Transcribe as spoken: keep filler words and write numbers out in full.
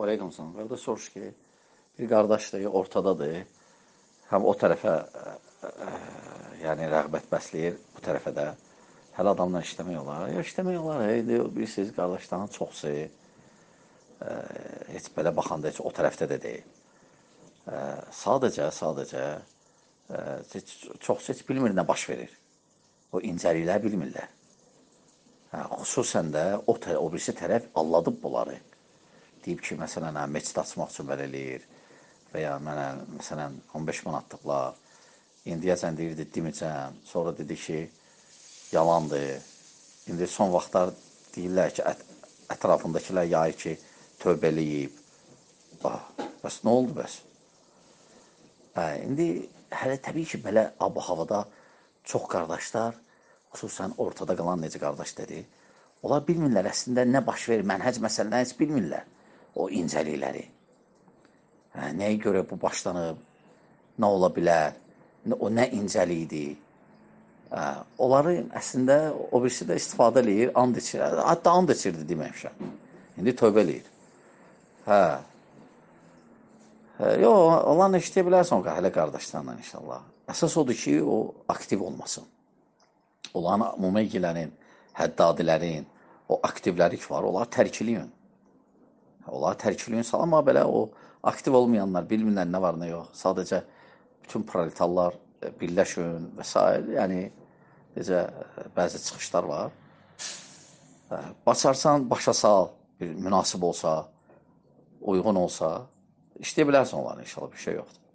Aleyküm selam. Qardaş soruş ki, bir qardaşdır, ortadadır. Həm o tərəfə ə, ə, yəni rəğbət bəsləyir, bu tərəfə də. Hələ adamla işləmək olar. Ya işləmək olar, indi bilirsiniz, qardaşların çoxsu ə, heç belə baxanda heç o tərəfdə də deyil. Ə, sadəcə, sadəcə ə, heç, çoxsu heç bilmir nə baş verir. O incəliklər bilmirlər. Hə, xüsusən də o, tə, o birisi tərəf alladıb bunları. Deyib ki, məsələn, hə, meçid açmaq üçün belə eləyir və ya mənə, məsələn, on beş manatlıqlar, indiyəcən deyirdi, deməyəcəm, sonra dedi ki, yalandır. İndi son vaxtlar deyirlər ki, ət, ətrafındakilər yayır ki, tövbə eləyib. Bax, bəs nə oldu bəs? Hə, indi hələ təbii ki, belə ab-havada çox qardaşlar, xüsusən ortada qalan necə qardaş dedi, onlar bilmirlər əslində nə baş verir, mənhəc məsələni heç bilmirlər. O incəlikləri. Hə, nəyə görə bu başlanıb, nə ola bilər, o nə incəlikdir. Hə, onları əslində o birisi də istifadə eləyir, and içir, hətta and içirdi deməmişəm. İndi tövbə eləyir. Hə. Hə, yox, onlarla işləyə bilərsən o hələ qardaşlarla inşallah. Əsas odur ki, o aktiv olmasın. Onların mümeygilərin, həddadilərin, o aktivləri ki var, onları tərkiliyin. Onları tərkiliyin, amma belə o aktiv olmayanlar bilmirlər nə var, nə yox. Sadəcə bütün proletarlar birləşin və s. Yəni, necə bəzi çıxışlar var. Bacarsan, başa sal, bir münasib olsa, uyğun olsa, işləyə bilərsən onları inşallah, bir şey yoxdur.